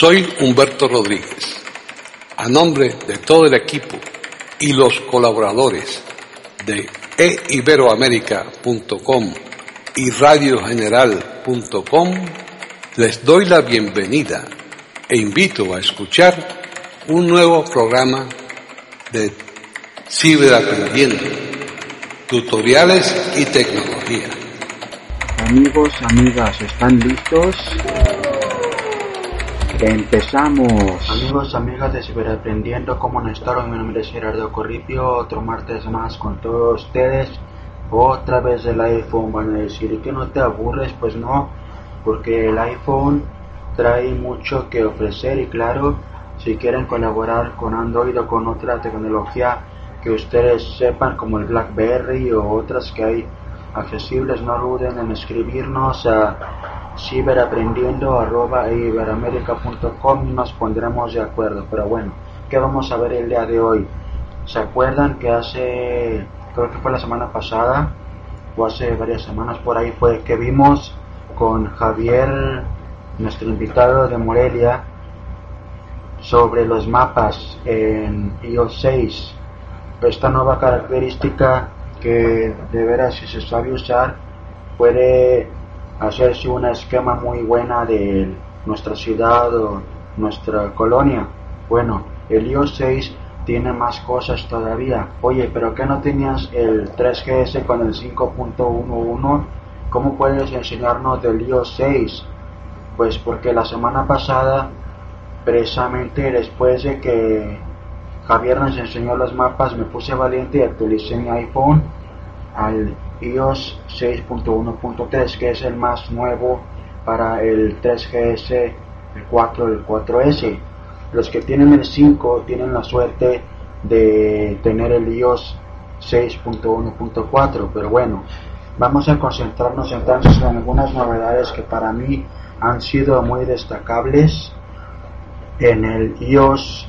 Soy Humberto Rodríguez. A nombre de todo el equipo y los colaboradores de eiberoamerica.com y radiogeneral.com, les doy la bienvenida e invito a escuchar un nuevo programa de Ciberaprendiendo, tutoriales y tecnología. Amigos, amigas, ¿están listos? Empezamos. Amigos, amigas de Ciberaprendiendo, ¿cómo han estado? Mi nombre es Gerardo Corripio, otro martes más con todos ustedes. Otra vez el iPhone. Van a decir que no te aburres, pues no, porque el iPhone trae mucho que ofrecer y claro, si quieren colaborar con Android o con otra tecnología que ustedes sepan como el BlackBerry o otras que hay accesibles, no duden en escribirnos a ciberaprendiendo@iberoamerica.com y nos pondremos de acuerdo. Pero bueno, ¿qué vamos a ver el día de hoy? ¿Se acuerdan que creo que fue la semana pasada o hace varias semanas por ahí fue que vimos con Javier, nuestro invitado de Morelia, sobre los mapas en iOS 6? Esta nueva característica que de veras, si se sabe usar, puede hacerse un esquema muy buena de nuestra ciudad o nuestra colonia. Bueno, el iOS 6 tiene más cosas todavía. Oye, ¿pero qué no tenías el 3GS con el 5.11? ¿Cómo puedes enseñarnos del iOS 6? Pues porque la semana pasada, precisamente después de que Javier nos enseñó los mapas, me puse valiente y actualicé mi iPhone al iOS 6.1.3, que es el más nuevo para el 3GS, el 4, el 4S. Los que tienen el 5 tienen la suerte de tener el iOS 6.1.4, pero bueno, vamos a concentrarnos entonces en algunas novedades que para mí han sido muy destacables en el iOS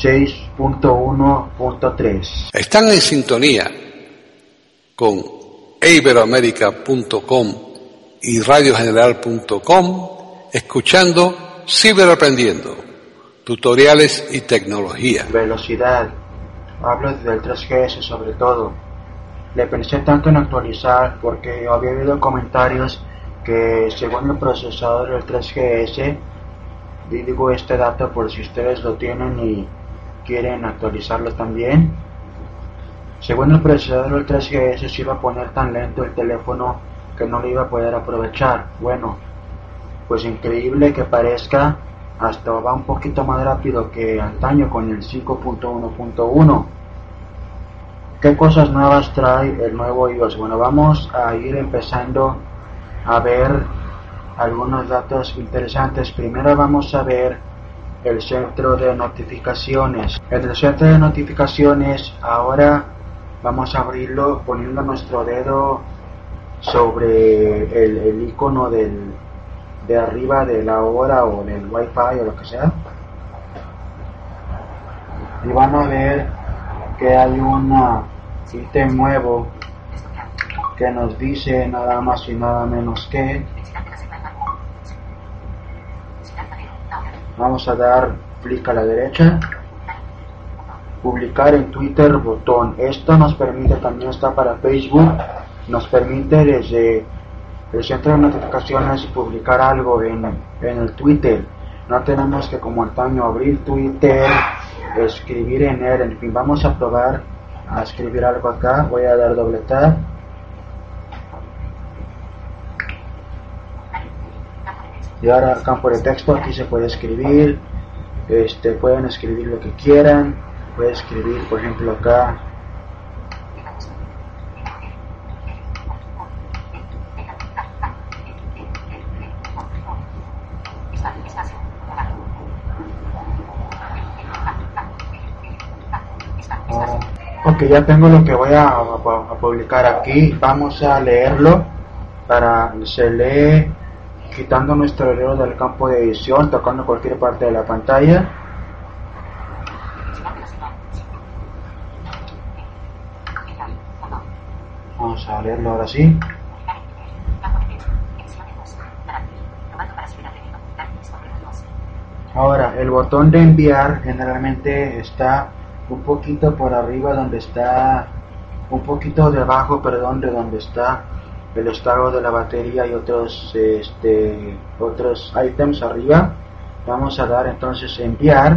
6.1.3. Están en sintonía con eiberoamerica.com y radiogeneral.com, escuchando Ciberaprendiendo, tutoriales y tecnología. Velocidad, hablo del 3GS sobre todo. Le pensé tanto en actualizar porque había habido comentarios que según el procesador del 3GS, y digo este dato por si ustedes lo tienen y quieren actualizarlo también, según el procesador del 3GS se iba a poner tan lento el teléfono que no lo iba a poder aprovechar. Bueno, pues increíble que parezca, hasta va un poquito más rápido que antaño con el 5.1.1. ¿Qué cosas nuevas trae el nuevo iOS? Bueno, vamos a ir empezando a ver algunos datos interesantes. Primero vamos a ver el centro de notificaciones. En el centro de notificaciones ahora vamos a abrirlo poniendo nuestro dedo sobre el icono de arriba de la hora o del Wi-Fi o lo que sea, y van a ver que hay un ítem nuevo que nos dice nada más y nada menos que, vamos a dar clic a la derecha, publicar en Twitter, botón. Esto nos permite, también está para Facebook, nos permite desde el centro de notificaciones publicar algo en el Twitter. No tenemos que como antaño abrir Twitter, escribir en él. En fin, vamos a probar a escribir algo acá. Voy a dar doble tap. Y ahora campo de texto, aquí se puede escribir. Pueden escribir lo que quieran. Puede escribir, por ejemplo, acá. Ok, ya tengo lo que voy a publicar aquí. Vamos a leerlo. Se lee quitando nuestro dedo del campo de edición, tocando cualquier parte de la pantalla. Vamos a leerlo ahora sí. Ahora, el botón de enviar generalmente está un poquito por arriba donde está, un poquito debajo, perdón, de donde está el estado de la batería y otros ítems arriba. Vamos a dar entonces enviar.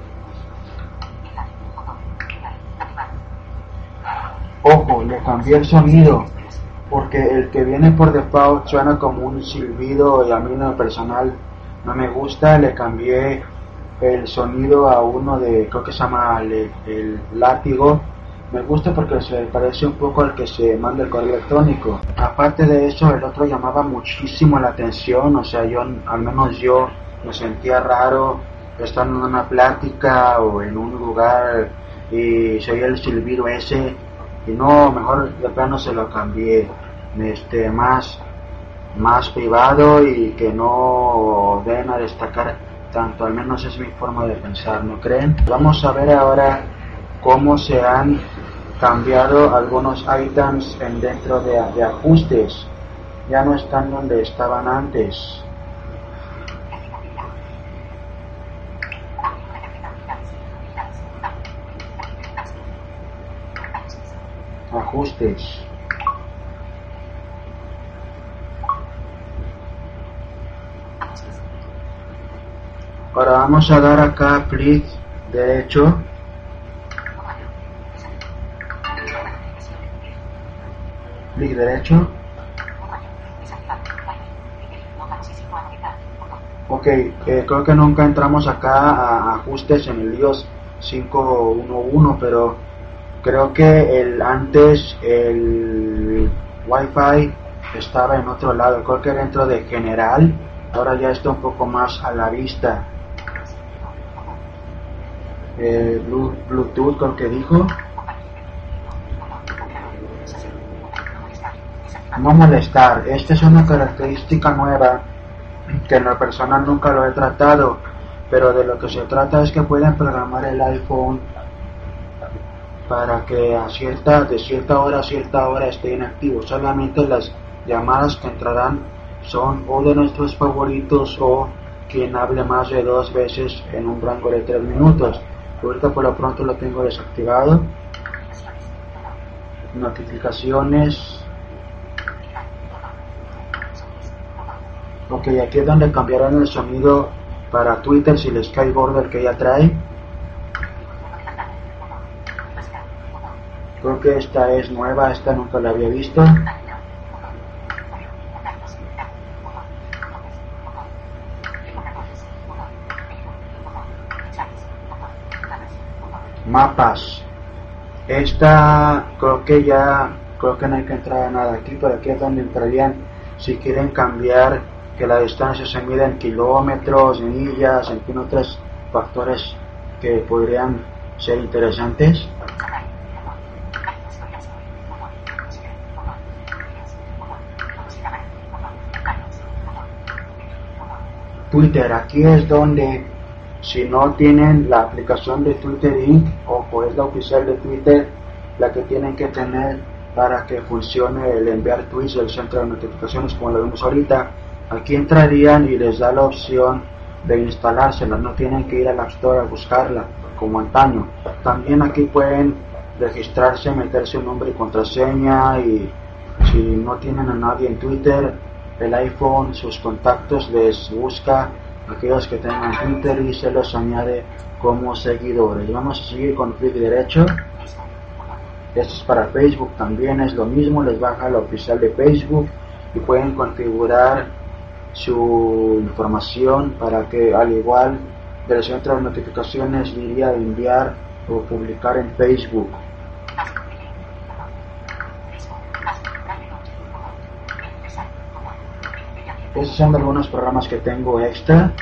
Ojo, le cambié el sonido porque el que viene por default suena como un silbido y a mí en lo personal no me gusta. Le cambié el sonido a uno de, creo que se llama el látigo. Me gusta porque se parece un poco al que se manda el correo electrónico. Aparte de eso, el otro llamaba muchísimo la atención, o sea, al menos yo me sentía raro estando en una plática o en un lugar y se oía el silbido ese, y no, mejor de plano se lo cambié, más privado y que no den a destacar tanto, al menos es mi forma de pensar, ¿no creen? Vamos a ver ahora cómo se han cambiado algunos ítems dentro de ajustes. Ya no están donde estaban antes. Ajustes. Ahora vamos a dar acá clic derecho. Clic derecho. Ok, creo que nunca entramos acá a ajustes en el iOS 5.1.1, pero creo que antes el Wi-Fi estaba en otro lado, creo que dentro de general, ahora ya está un poco más a la vista. Bluetooth creo que dijo. No molestar, esta es una característica nueva que en lo personal nunca lo he tratado, pero de lo que se trata es que pueden programar el iPhone para que de cierta hora a cierta hora esté inactivo. Solamente las llamadas que entrarán son o de nuestros favoritos o quien hable más de 2 veces en un rango de 3 minutos. Ahorita por lo pronto lo tengo desactivado. Notificaciones. Ok, aquí es donde cambiaron el sonido para Twitter si el Skyborder que ya trae. Creo que esta es nueva, esta nunca la había visto. Mapas. Esta creo que no hay que entrar a nada aquí, pero aquí es donde entrarían si quieren cambiar que la distancia se mide en kilómetros, millas, en fin, otros factores que podrían ser interesantes. Twitter, aquí es donde si no tienen la aplicación de Twitter Inc. o es la oficial de Twitter la que tienen que tener para que funcione el enviar tweets del centro de notificaciones como lo vemos ahorita. Aquí entrarían y les da la opción de instalársela, no tienen que ir a la App Store a buscarla como antaño. También aquí pueden registrarse, meterse un nombre y contraseña, y si no tienen a nadie en Twitter, el iPhone, sus contactos les busca aquellos que tengan Twitter y se los añade como seguidores. Vamos a seguir con clic derecho. Esto es para Facebook, también es lo mismo, les baja la oficial de Facebook y pueden configurar su información para que al igual del centro de notificaciones diría de enviar o publicar en Facebook. Estos son algunos programas que tengo extra.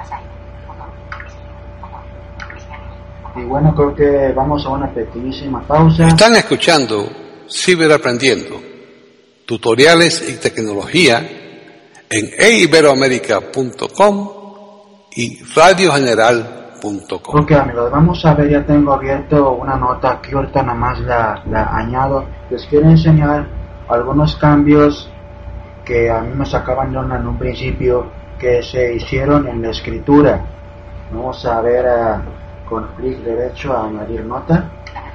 Y bueno, creo que vamos a una pequeñísima pausa. Están escuchando Ciberaprendiendo, tutoriales y tecnología en eiberoamerica.com y radiogeneral.com. Ok amigos, vamos a ver, ya tengo abierto una nota aquí, ahorita nada más la añado. Les quiero enseñar algunos cambios que a mí me sacaban de onda en un principio, que se hicieron en la escritura. Vamos a ver con clic derecho a añadir nota.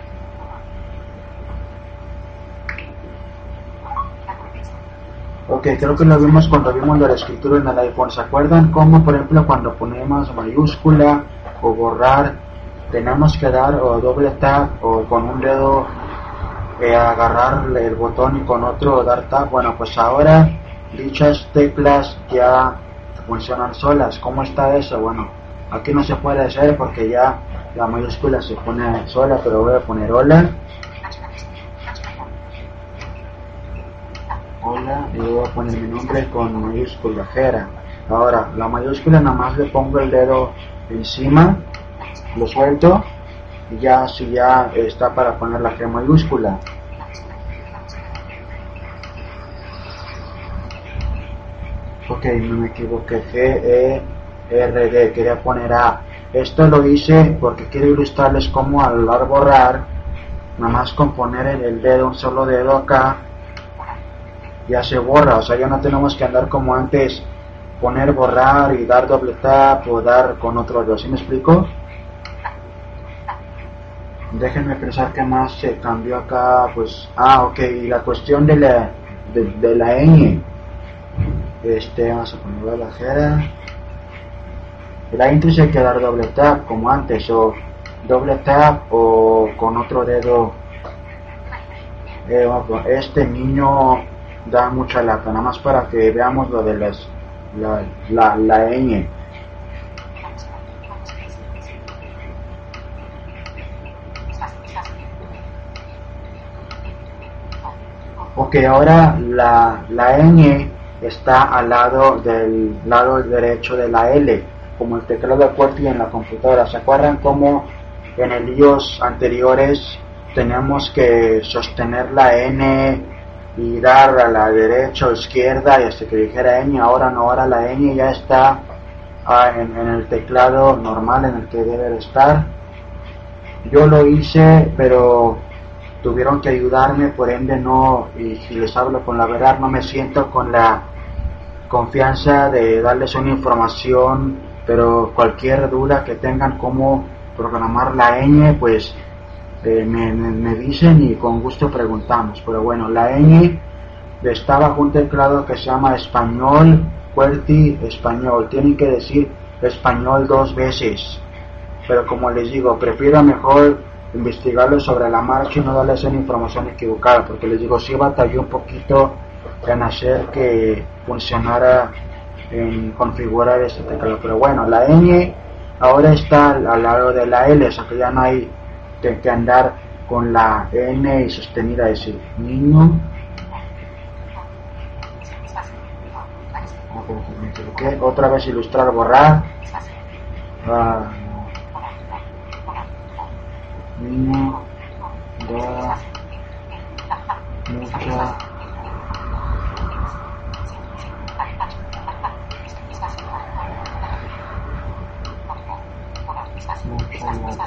Ok, creo que lo vimos cuando vimos la escritura en el iPhone. ¿Se acuerdan cómo, por ejemplo, cuando ponemos mayúscula o borrar, tenemos que dar o doble tap o con un dedo agarrar el botón y con otro dar tap? Bueno, pues ahora dichas teclas ya funcionan solas. ¿Cómo está eso? Bueno, aquí no se puede hacer porque ya la mayúscula se pone sola, pero voy a poner hola. Hola, y voy a poner mi nombre con mayúscula, Jera. Ahora, la mayúscula nada más le pongo el dedo encima, lo suelto, y ya si ya está para poner la G mayúscula. Ok, no me equivoqué, G-E-R-D, quería poner A. Esto lo hice porque quiero ilustrarles cómo al borrar, nada más con poner el dedo, un solo dedo acá, ya se borra. O sea, ya no tenemos que andar como antes, poner borrar y dar doble tap o dar con otro dedo. ¿Sí me explico? Déjenme pensar qué más se cambió acá. Pues, ok, y la cuestión de la ñ. Vamos a ponerlo a la Jera. La intro hay que dar doble tap como antes, o doble tap o con otro dedo. Este niño da mucha lata, nada más para que veamos lo de la ñ. Ok, ahora la ñ está al del lado derecho de la L, como el teclado QWERTY en la computadora. ¿Se acuerdan cómo en el iOS anteriores teníamos que sostener la N y dar a la derecha o izquierda y hasta que dijera ñ? Ahora no, ahora la ñ ya está en el teclado normal en el que debe estar. Yo lo hice, pero tuvieron que ayudarme, por ende no, y si les hablo con la verdad, no me siento con la confianza de darles una información, pero cualquier duda que tengan cómo programar la ñ, pues me dicen y con gusto preguntamos. Pero bueno, la ñ está bajo un teclado que se llama español, QWERTY español. Tienen que decir español 2 veces, pero como les digo, prefiero mejor investigarlo sobre la marcha y no darles una información equivocada, porque les digo, sí batallé un poquito en hacer que funcionara, en configurar este teclado. Pero bueno, la ñ ahora está al lado de la L, o sea que ya no hay que andar con la N y sostenida, decir niño. Otra vez ilustrar, borrar. Niño da mucha lata.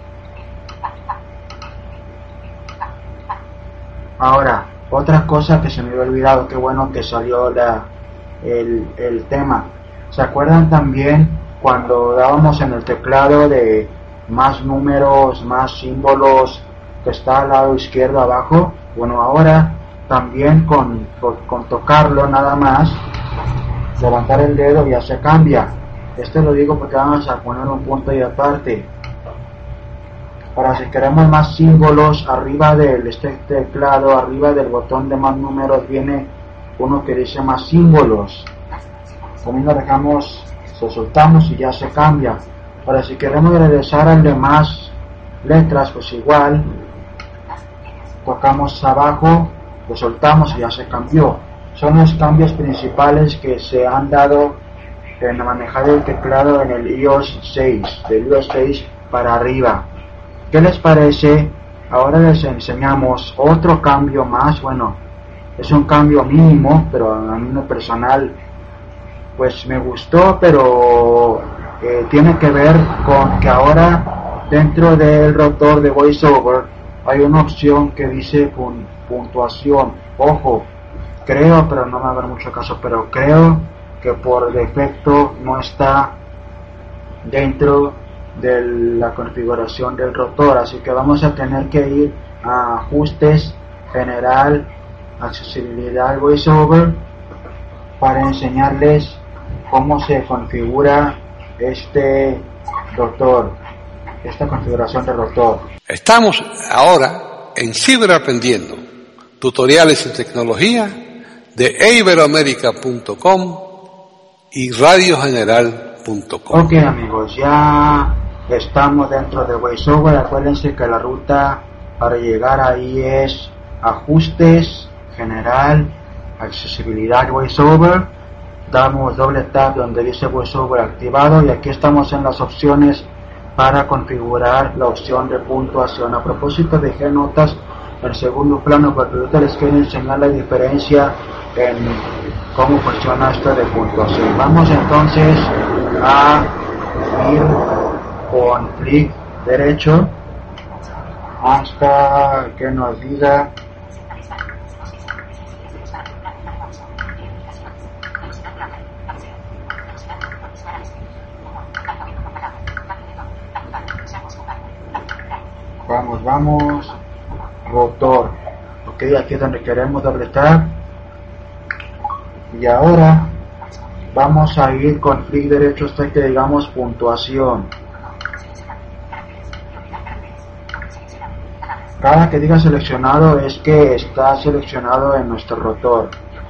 Ahora, otra cosa que se me había olvidado, qué bueno que salió el tema. ¿Se acuerdan también cuando dábamos en el teclado de más números, más símbolos, que está al lado izquierdo abajo? Bueno, ahora también con tocarlo nada más, levantar el dedo ya se cambia. Esto lo digo porque vamos a poner un punto y aparte. Ahora, si queremos más símbolos, arriba del teclado, arriba del botón de más números, viene uno que dice más símbolos. También lo dejamos, lo soltamos y ya se cambia. Ahora, si queremos regresar al de más letras, pues igual, tocamos abajo, lo soltamos y ya se cambió. Son los cambios principales que se han dado en manejar el teclado en el iOS 6, del iOS 6 para arriba. ¿Qué les parece? Ahora les enseñamos otro cambio más. Bueno, es un cambio mínimo, pero a mí en lo personal pues me gustó, pero tiene que ver con que ahora dentro del rotor de VoiceOver hay una opción que dice puntuación. Ojo, creo, pero no me va a haber mucho caso, pero creo que por defecto no está dentro de la configuración del rotor, así que vamos a tener que ir a ajustes, general, accesibilidad, voiceover, para enseñarles cómo se configura este rotor, esta configuración del rotor. Estamos ahora en Ciberaprendiendo, tutoriales en tecnología de iberoamerica.com y radiogeneral.com. Ok amigos, ya estamos dentro de VoiceOver. Acuérdense que la ruta para llegar ahí es ajustes, general, accesibilidad, VoiceOver. Damos doble tap donde dice VoiceOver activado y aquí estamos en las opciones para configurar la opción de puntuación. A propósito, dejé notas en segundo plano porque ahorita les quiero enseñar la diferencia en cómo funciona esto de puntuación. Vamos entonces a ir con clic derecho hasta que nos diga vamos, rotor. Ok, aquí es donde queremos doble tap. Y ahora vamos a ir con clic derecho hasta que digamos puntuación. Cada que diga seleccionado es que está seleccionado en nuestro rotor.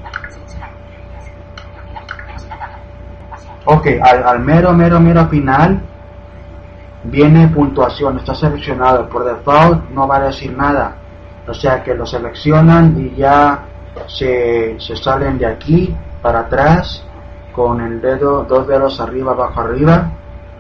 Ok, al mero final viene puntuación, está seleccionado. Por default no va a decir nada, o sea que lo seleccionan y ya se salen de aquí para atrás con el dedo, dos dedos arriba, abajo, arriba.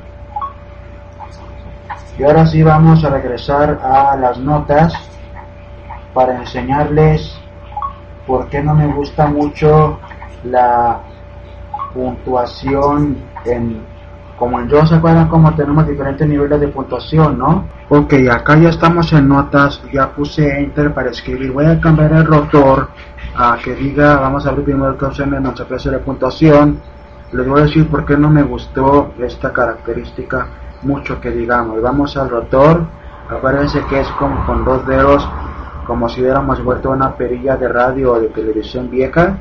Y ahora sí vamos a regresar a las notas para enseñarles por qué no me gusta mucho la puntuación como en yo. ¿Se acuerdan cómo tenemos diferentes niveles de puntuación, no? Ok, acá ya estamos en notas, ya puse enter para escribir. Voy a cambiar el rotor a que diga, vamos a abrir primero que opción de nuestra clase de puntuación. Les voy a decir por qué no me gustó esta característica mucho que digamos. Vamos al rotor, acuérdense que es como con dos dedos, como si hubiéramos vuelto una perilla de radio o de televisión vieja.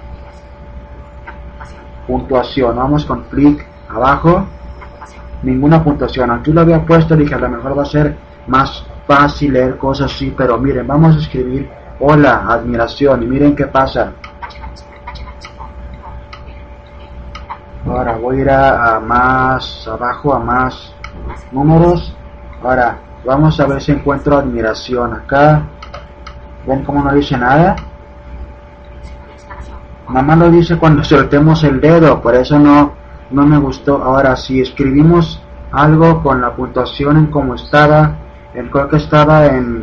Puntuación, vamos con clic abajo, ninguna puntuación. Aquí lo había puesto, dije a lo mejor va a ser más fácil leer cosas así, pero miren, vamos a escribir hola, admiración, y miren qué pasa. Ahora voy a ir a más abajo, a más números. Ahora vamos a ver si encuentro admiración. Acá ven cómo no dice nada, nada más lo dice cuando soltemos el dedo, por eso no me gustó. Ahora si escribimos algo con la puntuación en como estaba, creo que estaba en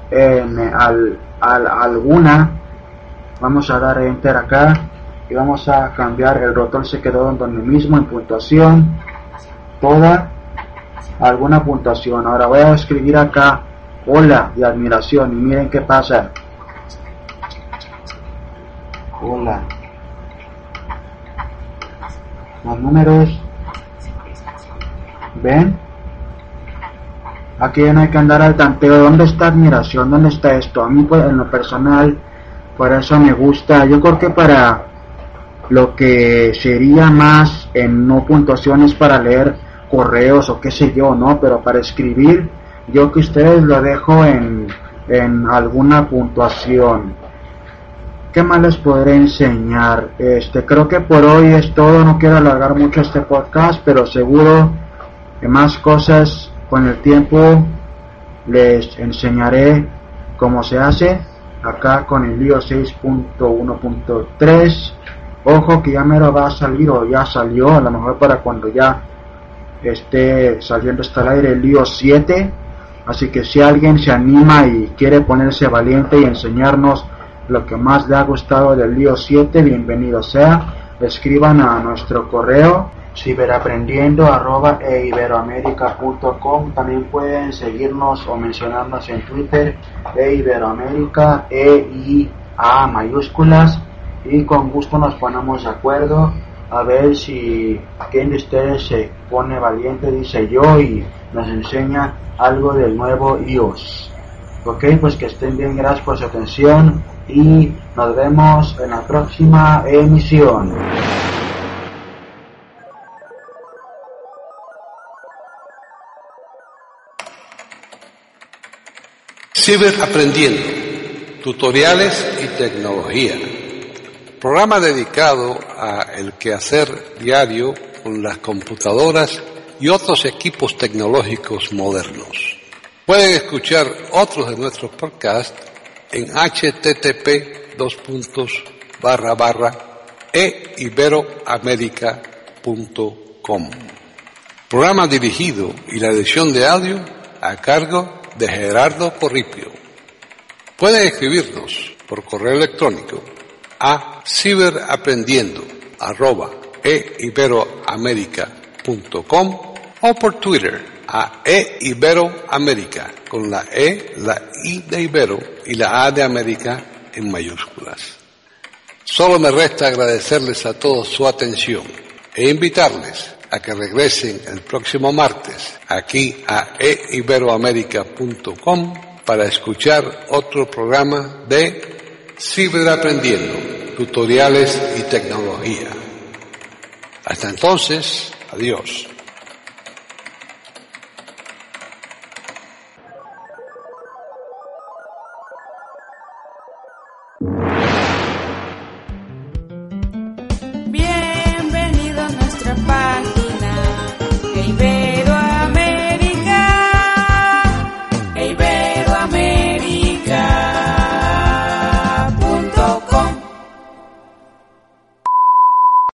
alguna, vamos a dar enter acá y vamos a cambiar. El rotor se quedó donde mismo en puntuación, toda, alguna puntuación. Ahora voy a escribir acá hola y admiración y miren qué pasa. Hola. Los números, ven, aquí ya no hay que andar al tanteo. ¿Dónde está admiración? ¿Dónde está esto? A mí pues, en lo personal, por eso me gusta. Yo creo que para lo que sería más en no puntuaciones para leer correos o qué sé yo, no, pero para escribir, yo que ustedes lo dejo en alguna puntuación. ¿Qué más les podré enseñar? Creo que por hoy es todo. No quiero alargar mucho este podcast, pero seguro que más cosas con el tiempo les enseñaré cómo se hace acá con el iOS 6.1.3. Ojo que ya mero va a salir, o ya salió, a lo mejor para cuando ya esté saliendo hasta el aire, el iOS 7. Así que si alguien se anima y quiere ponerse valiente y enseñarnos lo que más le ha gustado del iOS 7, bienvenido sea. Escriban a nuestro correo ciberaprendiendo@iberoamerica.com. También pueden seguirnos o mencionarnos en Twitter, Iberoamerica, EIA mayúsculas, y con gusto nos ponemos de acuerdo a ver si quién de ustedes se pone valiente, dice yo, y nos enseña algo del nuevo iOS. Ok, pues que estén bien, gracias por su atención y nos vemos en la próxima emisión. Ciberaprendiendo, tutoriales y tecnología. Programa dedicado a el quehacer diario con las computadoras y otros equipos tecnológicos modernos. Pueden escuchar otros de nuestros podcasts en http://eiberoamerica.com. Programa dirigido y la edición de audio a cargo de Gerardo Corripio. Pueden escribirnos por correo electrónico a ciberaprendiendo@eiberoamerica.com o por Twitter a eiberoamerica con la E, la I de Ibero y la A de América en mayúsculas. Solo me resta agradecerles a todos su atención e invitarles a que regresen el próximo martes aquí a eiberoamerica.com para escuchar otro programa de Ciberaprendiendo, tutoriales y tecnología. Hasta entonces, adiós. You